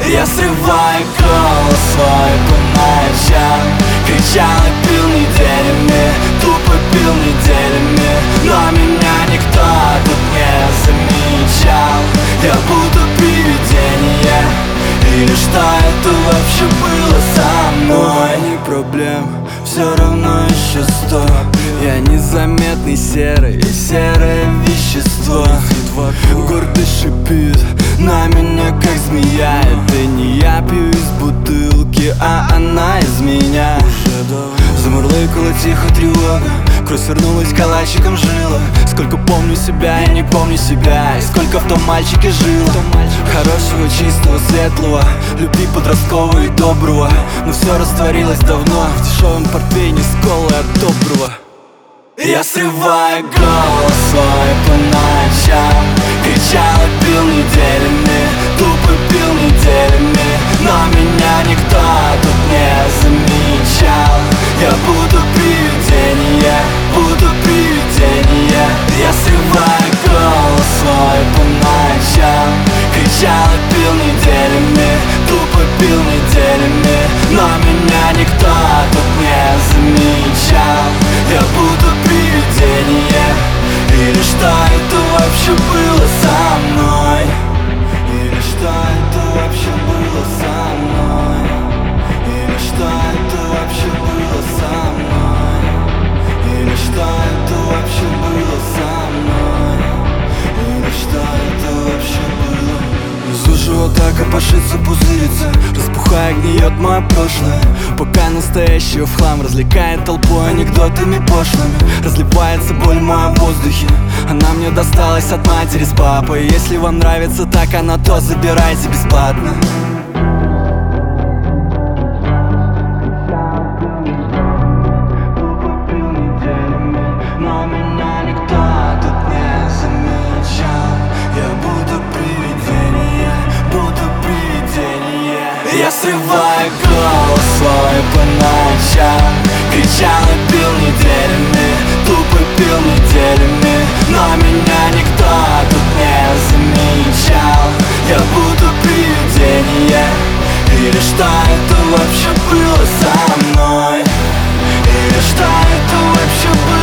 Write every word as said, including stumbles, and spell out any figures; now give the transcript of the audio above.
Я срываю голос свой по ночам, кричал и пил неделями, тупо пил неделями, но меня никто тут не замечал. Я буду привидение, или что это вообще было со мной? Не проблем, все равно еще сто. Я незаметный серый, серое вещество. Гордо шипит на меня, как змея. Это не я пью из бутылки, а она из меня. Замурлыкала тихо тревога, кровь свернулась калачиком жила. Сколько помню себя, я не помню себя, и сколько в том мальчике жило. Хорошего, чистого, светлого, любви подросткового и доброго. Но все растворилось давно в дешевом портвейне с колой от доброго. Я срываю голос свой по ночам, кричал и пил неделями, тупо пил неделями, но меня никто тут не замечал. Я буду привидение, буду привидение. Я срываю голос свой по ночам, кричал и пил неделями, тупо пил неделями, но меня никто тут не замечал. Я буду привидение, или что это вообще было со мной? Или что это вообще было со мной? Или что это вообще было со мной? Или что это вообще было со мной? Или что это вообще было? Внизу живота копошится, пузырится, распухая, гниет мое прошлое. Пока настоящее в хлам развлекает толпой анекдотами пошлыми. Разливается боль в моем воздухе, она мне досталась от матери с папой. Если вам нравится так она, то забирайте бесплатно. Но меня никто тут не замечал. Я буду привидение, буду привидение. Я срываю голос свой по ночам, кричал и пил неделями, тупо пил неделями, но меня никто тут не замечал. Я буду привидение, или что это вообще было со мной? Или что это вообще было?